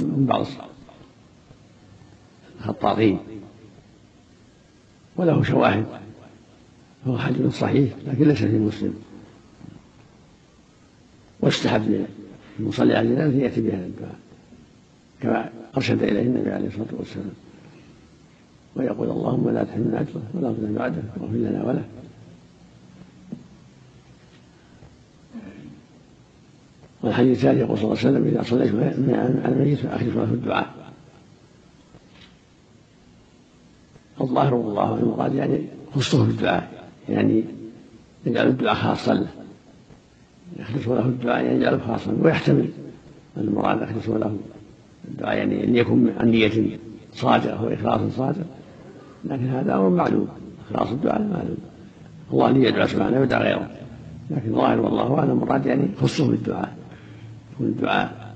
من بعض الخطاطين وله شواهد، هو حديث صحيح لكن ليس في مسلم. واستحب المصلي على الجنازة يأتي بهذا الدعاء كما أرشد إليه النبي عليه الصلاة والسلام، ويقول اللهم لا تحرمنا أجره ولا تضل بعده واغفر لنا وله. والحديث الثاني يقول صلى الله عليه وسلم إذا صليت على الميت فأخلصوا له الدعاء. الظاهر والله المراد يعني خصه بالدعاء، يعني يجعل الدعاء خاصا له، يخلصوا له الدعاء يعني يجعله خاصا. ويحتمل المراد يخلصوا له الدعاء يعني أن يكون عن نية صادقة وإخلاص صادق، لكن هذا أمر معلوم، إخلاص الدعاء معلوم، الله لي يدعو سبحانه ويدعى غيره، لكن الظاهر والله أعلم المراد يعني خصه بالدعاء، يكون الدعاء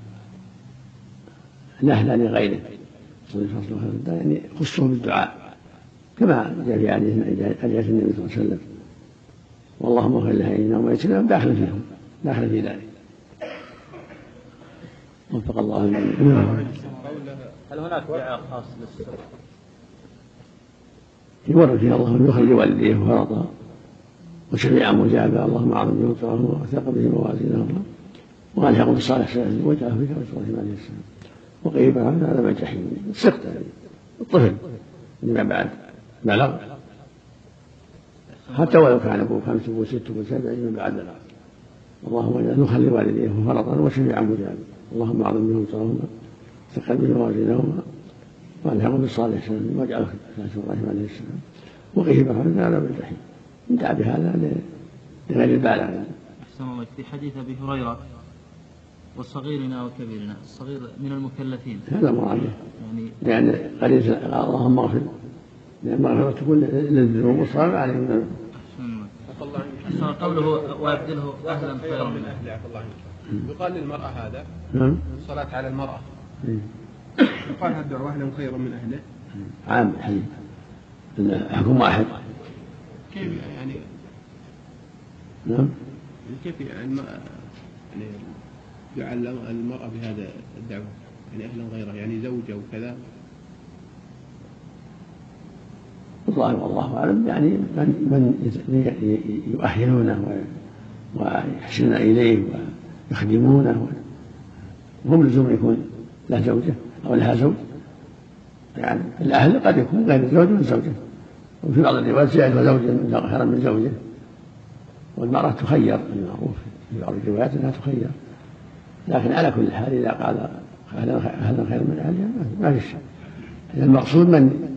نهلا لغيره يعني خصه بالدعاء كما جاء في حديث النبي صلى الله عليه وسلم واللهم اغفر لأحيائنا وميتنا داخل فيهم، داخل في ذلك. وفق الله الجميع. هل هناك دعاء خاص للسر؟ يورد فيها اللهم يخرج والديه فرطا وشفيعا مجابا اللهم اعظم به وتراه وثق به موازينهما والحقه بالصالح سلام وجعله فيك وصلى عليه السلام وقيل عن هذا ما الجحيم السقط الطفل لما بعد بلغ حتى ولو كان ابوه 5 و6 و7 من بعد بلغ اللهم اجعل نخلي والديه فرطا وشفيعا مجابا اللهم اعظم به وتراهما وثق به موازينهما والحقه بالصالح سلام وجعله فيك ابراهيم عليه السلام وقيل عن هذا ما الجحيم يدعى بهذا لغير البالغ. أحسن الله في حديث أبي هريرة وصغيرنا وكبيرنا، الصغير من المكلفين هذا مراد يعني لأن قريب اللهم اغفر لأن المغفرة تكون للذنوب والصلاة عليهم. قوله ويبدله أهلا خيرا من أهله. يقال للمرأة هذا الصلاة على المرأة يقال هذا أهلا خيرا من أهله عام حكم واحد. كيف يعني؟ نعم. كيف يعني يعلم المرأة بهذا الدعوة يعني أهلا غيره يعني زوجة وكذا؟ والله أعلم يعني من يؤهلونه ويحسنون إليه ويخدمونه وهم لزوم يكون له زوجة أو لها زوج، يعني الأهل قد يكون غير الزوج من زوجه، وفي بعض الروايات زائد زوجا خيرا من زوجه، والمرأة تخير بالمعروف في بعض الروايات أنها تخير، لكن على كل حال إذا قال أهلا خير من أهلها ما في شيء. المقصود من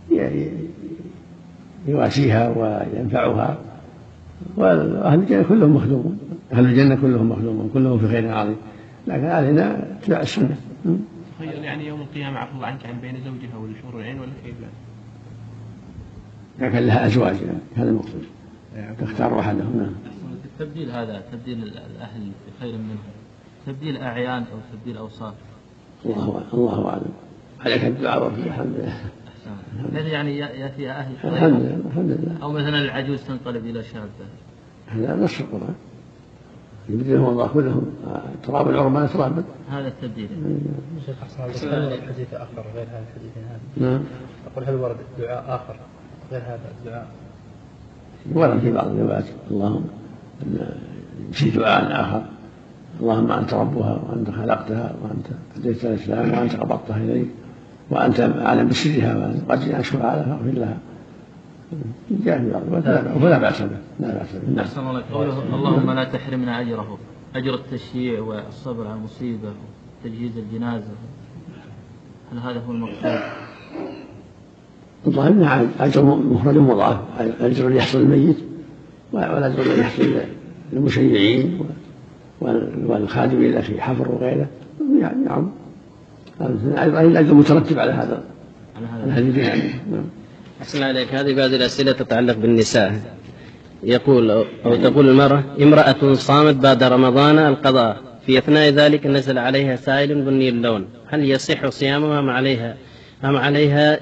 يواسيها وينفعها، وأهل الجنة كلهم مخدومون، أهل الجنة كلهم مخدومون كلهم في خير عظيم، لكن أهلنا اتباع السنة. تخير يعني يوم القيامة عفو الله عنك عن بين زوجها والحور العين ولا كيف؟ لكن لها أزواج هذا المقصود تختار أحدهم. التبديل هذا تبديل الأهل بخير منهم، تبديل أعيان أو تبديل أوصاف. الله أعلم. عليك الدعاء والحمد لله. هل يعني يأتي أهل الحمد لله أو مثلا العجوز تنقلب إلى شابة؟ هذا نص القرآن يبدلهم الله كلهم تراب العرمان ترابا. هذا التبديل. شيخ أحسن الله هل الحديث آخر غير هذا الحديث هذا؟ نعم. أقول هل ورد دعاء آخر غير هذا الدعاء؟ ورد في بعض الروايات اللهم في دعاء آخر اللهم أنت ربها وأنت خلقتها وأنت هديت الإسلام وأنت قبضتها إليك وأنت أعلم بسرها وأنت قد أشكر على فاغفر لها. جاء في بعض الروايات ولا بأس به. لا بأس به. أحسن الله قوله اللهم لا تحرمنا أجره، أجر التشييع والصبر على المصيبة وتجهيز الجنازة، هل هذا هو المقصود؟ الظاهر أنه أجر مفرد مضاعف، أجر يحصل الميت والأجر الذي يحصل للمشيعين والخادمين له في حفر وغيره. نعم الأجر مترتب على هذا الحديث يعني. أحسن عليك. هذه بعض الأسئلة تتعلق بالنساء. يقول أو تقول المرأة امرأة صامت بعد رمضان القضاء، في أثناء ذلك نزل عليها سائل بني اللون، هل يصح صيامها أم عليها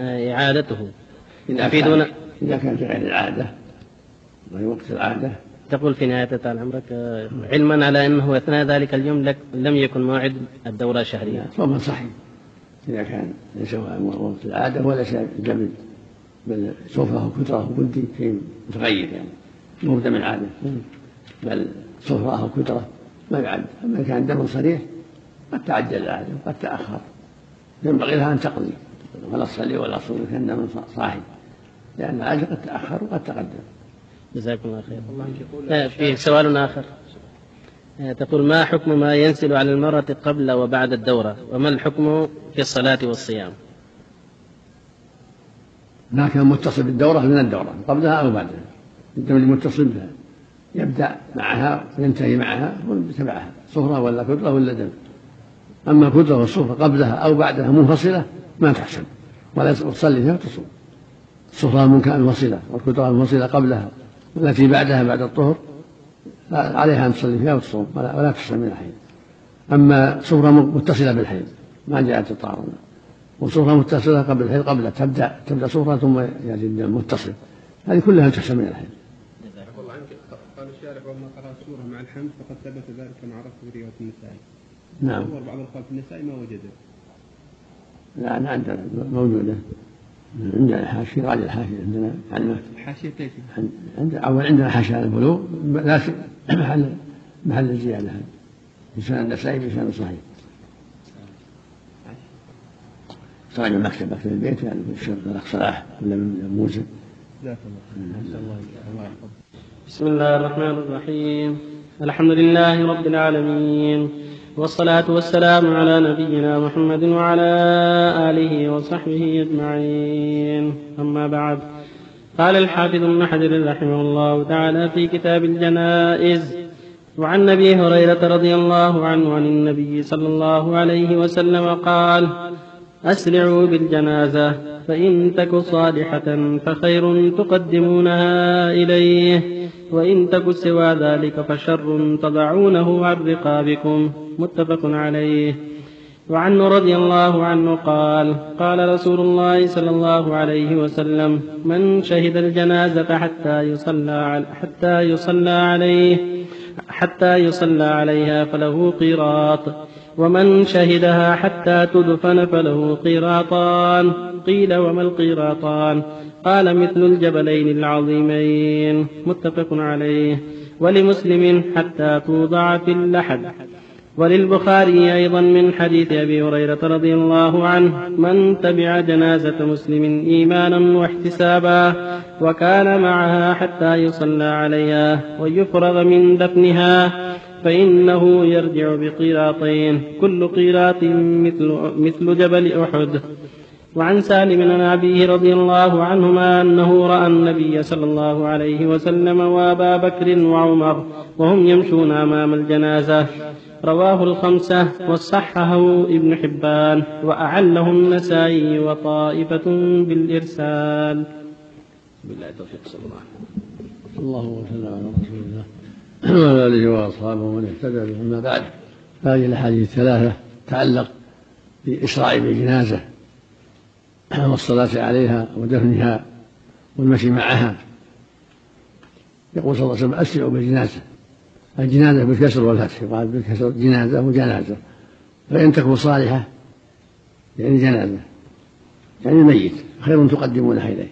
إعادته؟ إذا كانت غير العادة غير وقت العادة تقول في نهاية تعالى عمرك علما على أنه أثناء ذلك اليوم لم يكن موعد الدورة شهرية. صوم صحيح إذا كان ليس وقت العادة ولا شيء جمد، بل صفرة وكترة وبدي شيء متغير يعني مو دم العادة، بل صفرة أو كترة ما يعد. أما كان دم صريح قد تعجل العادة وقد تأخر، ينبغي لها أن تقضي ولا تصلي ولا تصوم كان دم صاحي، لأن العادة قد تأخر وقد تقدم. جزاكم الله خير. في سؤال آخر، تقول ما حكم ما ينزل على المرأة قبل وبعد الدورة، وما الحكم في الصلاة والصيام؟ ما كان متصل بالدورة من الدورة قبلها أو بعدها، الدم المتصل بها يبدأ معها وينتهي معها ويتبعها، صفرة ولا كتلة ولا دم. أما الكتلة والصفرة قبلها أو بعدها منفصلة ما تحسب ولا تصلي فيها وتصوم. الصفرة منفصلة والكتلة منفصلة قبلها، والتي بعدها بعد الطهر عليها أن تصلي فيها وتصوم ولا تحسب من الحيض. أما صفرة متصلة بالحيض ما جاءت الطهارة، وصفرة متصلة قبل الحيض قبلها تبدأ صفرة ثم يأتي الدم متصل، هذه كلها تحسب من الحيض. والله عنك قال الشارح وما قرأ سورة مع الحمد فقد ثبت ذلك كما عرفت في رواية النسائي. نعم. بعض الأخوان في النسائي ما وجده. لا عندنا موجودة، عندنا حاشية راجع الحاشية عندنا عنه. حاشية كيف؟ عندنا حاشية البلوغ لكن محل الزيادة هذا لسان النسائي بلسان صحيح. راجع مكتب البيت يعني الشيخ الأخ صلاح ولا من موسى. بسم الله الرحمن الرحيم. الحمد لله رب العالمين، والصلاة والسلام على نبينا محمد وعلى آله وصحبه أجمعين. أما بعد، قال الحافظ ابن حجر رحمه الله تعالى في كتاب الجنائز: وعن أبي هريرة رضي الله عنه عن النبي صلى الله عليه وسلم قال: أسرعوا بالجنازة، فإن تك صالحة فخير تقدمونها إليه، وإن تك سوى ذلك فشر تضعونه عن رقابكم. متفق عليه. وعنه رضي الله عنه قال: قال رسول الله صلى الله عليه وسلم: من شهد الجنازة حتى يصلى عليها فله قيراط، ومن شهدها حتى تدفن فله قيراطان. قيل: وما القيراطان؟ قال: مثل الجبلين العظيمين. متفق عليه. ولمسلم: حتى توضع في اللحد. وللبخاري أيضا من حديث أبي هريرة رضي الله عنه: من تبع جنازة مسلم إيمانا واحتسابا وكان معها حتى يصلى عليها ويفرغ من دفنها فإنه يرجع بقيراطين، كل قيراط مثل جبل أحد. وعن سالم عن أبيه رضي الله عنهما أنه رأى النبي صلى الله عليه وسلم وأبا بكر وعمر وهم يمشون أمام الجنازة. رواه الخمسة وصححه ابن حبان وأعله النسائي وطائفة بالإرسال. بالله التوفيق. صلى الله عليه وسلم على رسول الله وعلى آله وأصحابه ومن اهتدى به. أما بعد، هذه الأحاديث الثلاثة تتعلق بإسراع بالجنازة والصلاة عليها ودفنها والمشي معها. يقول صلى الله عليه وسلم: أسرعوا بالجنازة. الجنازة بالكسر والفتح، يقال بالكسر جنازة وجنازة. فإن تكون صالحة يعني جنازة يعني ميت خير تقدمونها إليه،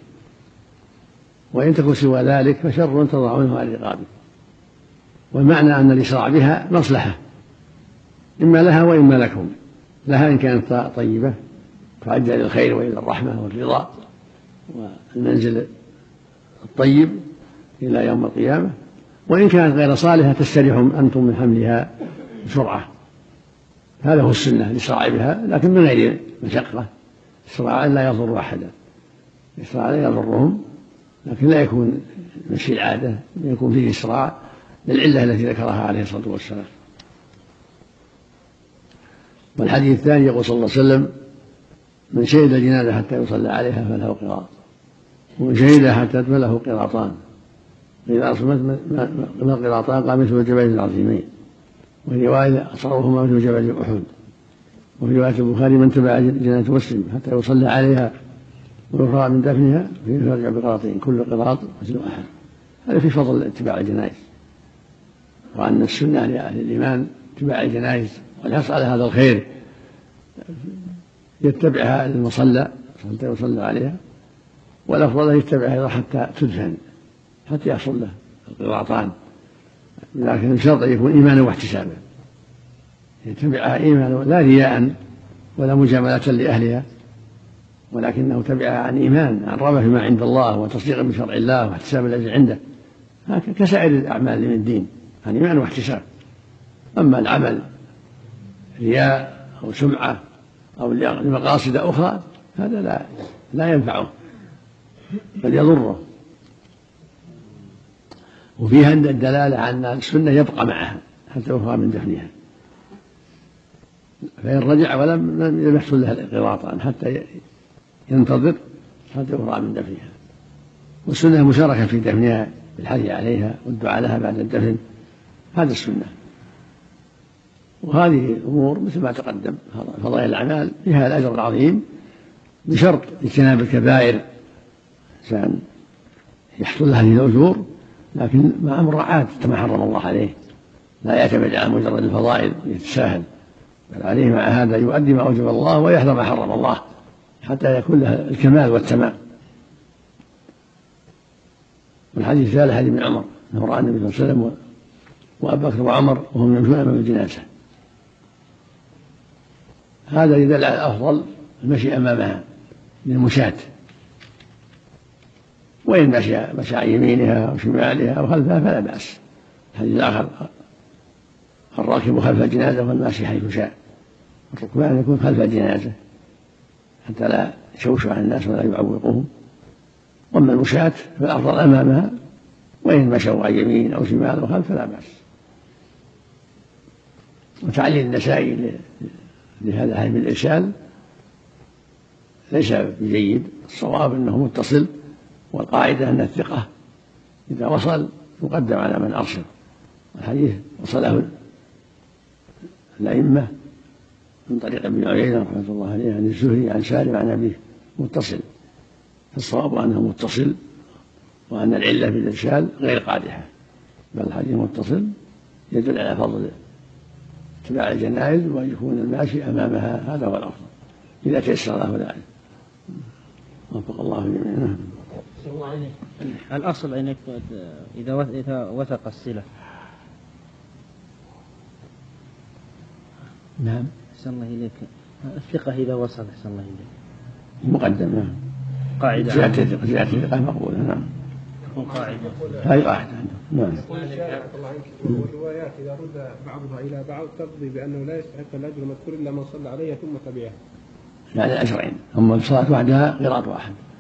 وإن تكون سوى ذلك فشر تضعونه عن رقابه. والمعنى أن الإسراع بها مصلحة إما لها وإما لكم. لها إن كانت طيبة تعجل الخير وإلى الرحمة والرضا والمنزل الطيب إلى يوم القيامة، وإن كانت غير صالحة تستريحون أنتم من حملها بسرعة. هذا هو السنة، الإسراع بها لكن من غير مشقة. إسراع لا يضر أحدا، إسراع لا يضرهم، لكن لا يكون مشي العادة، يكون فيه إسراع للعلة التي ذكرها عليه الصلاة والسلام. والحديث الثاني يقول صلى الله عليه وسلم: من شهد الجنازة حتى يصلى عليها فله قراط، ومن شهدها حتى تدفن له قراطان. إذا ما قراطان قال: مثل الجبل العظيمين. وفي رواية: أصغرهما مثل جبل أحد. وفي رواية البخاري: من تبع جنازة مسلم حتى يصلى عليها ويفرغ من دفنها فيرجع بقراطين، كل قراط مثل أحد. هذا في فضل اتباع الجنائز وأن السنة لأهل الإيمان اتباع الجنائز والحرص على هذا الخير، يتبعها المصلى حتى يصلى عليها، والأفضل يتبعها حتى تدفن حتى يحصل له القراطان، لكن بشرط أن يكون إيمانا واحتسابا، يتبعها إيمانا لا رياء ولا مجاملة لأهلها، ولكنه تبعها عن إيمان، عن رغبة فيما عند الله وتصديقا بشرع الله واحتسابا الذي عنده، كسائر الأعمال من الدين، عن إيمان واحتساب. أما العمل رياء أو سمعة أو لمقاصد أخرى هذا لا ينفعه بل يضره. وفيها الدلالة على أن السنة يبقى معها حتى يفرغ من دفنها، فإن رجع ولم يحصل لها القراطان حتى ينتظر حتى يفرغ من دفنها. والسنة مشاركة في دفنها بالحث عليها والدعاء لها بعد الدفن، هذا السنة. وهذه الأمور مثل ما تقدم فضائل الأعمال فيها الأجر العظيم بشرط اجتناب الكبائر، إنسان يحصل له هذه الأجور لكن مع مراعاة ما حرم الله عليه، لا يعتمد على مجرد الفضائل يتساهل، بل عليه مع هذا يؤدي ما أوجب الله ويحذر ما حرم الله حتى يكون له الكمال والتمام. والحديث الثالث حديث ابن عمر أنه رأى النبي صلى الله عليه وسلم وأبو بكر وعمر وهم يمشون أمام الجنازة، هذا يدل على الأفضل المشي أمامها للمشاة، وإن مشى عن يمينها أو شمالها أو خلفها فلا بأس. الحديث الآخر الراكب خلف الجنازة والماشي حيث شاء، الركبان يكون خلف الجنازة حتى لا يشوشوا على الناس ولا يعوقوهم، وأما المشاة فالأفضل أمامها، وإن مشوا عن يمين أو شمال أو خلف فلا بأس. وتعليل النسائي لهذا الحديث بالإرسال ليس بجيد، الصواب أنه متصل، والقاعدة أن الثقة إذا وصل يقدم على من أرسل. الحديث وصله الأئمة من طريق ابن عيينة رحمة الله عليه عن الزهري عن سالم عن أبيه متصل، فالصواب أنه متصل، وأن العلة في الإرسال غير قادحة، بل الحديث متصل يدل على فضل اتباع الجنائز وأن يكون الماشي أمامها، هذا هو الأفضل إذا تيسر له ذلك. وفق الله جميعا. الأصل أن إذا وثق الصلة. نعم. أحسن الله إليك. الثقة إذا وصل أحسن الله إليك. مقدم. نعم. قاعدة. زيادة الثقة مقبولة. نعم. قاعدة. هذه قاعدة. نعم. والروايات إذا رد بعضها إلى بعض تقضي بأنه لا يستحق الأجر المذكور إلا من صلى عليه ثم تبعه. يعني الأجرين، أما الصلاة وحدها قراءة واحد.